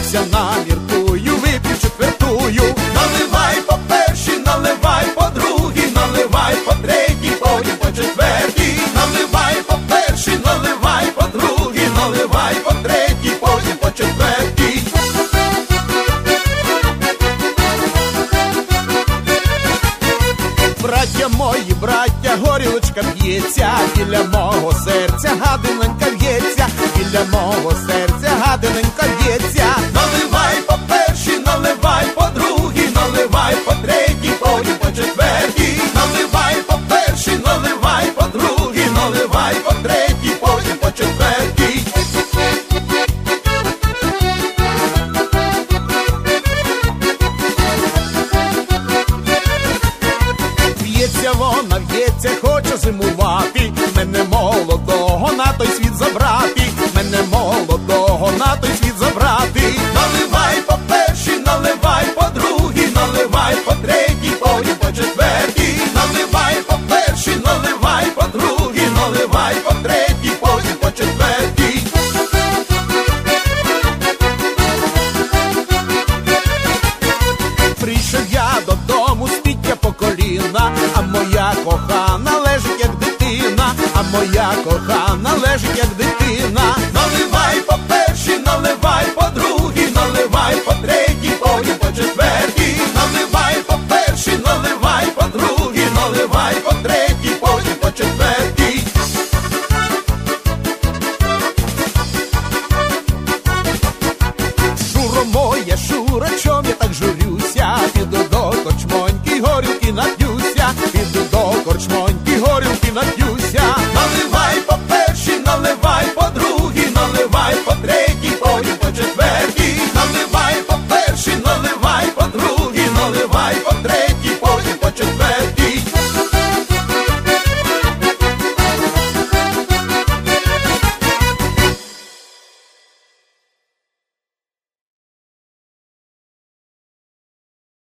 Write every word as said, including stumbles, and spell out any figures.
напився, наміркую, вип'ю четвертую. Наливай по першій, наливай по другій, наливай по третій, потім по четвертій. Наливай по першій, наливай по другій, наливай по третій, потім по четвертій. Браття мої, браття, горілочка б'ється, біля мого серця гадиненька б'ється, біля мого серця гадиненька б'ється. Наливай по першій, наливай по другій, наливай по третій, потім по четвертій. Наливай по першій, наливай по другій, наливай по третій, потім по четвертій. В'ється вона, в'ється, хоче зимувати, мене молодого на той світ забрати, мене молодого на той світ забрати. Наливай по першій, наливай по другій, наливай по третій, потім по четвертій. Наливай по першій, наливай по другій, наливай по третій, потім по четвертій. Прийшов я додому, спіття по коліна, а моя кохана лежить як дитина, а моя кохана лежить як дитина.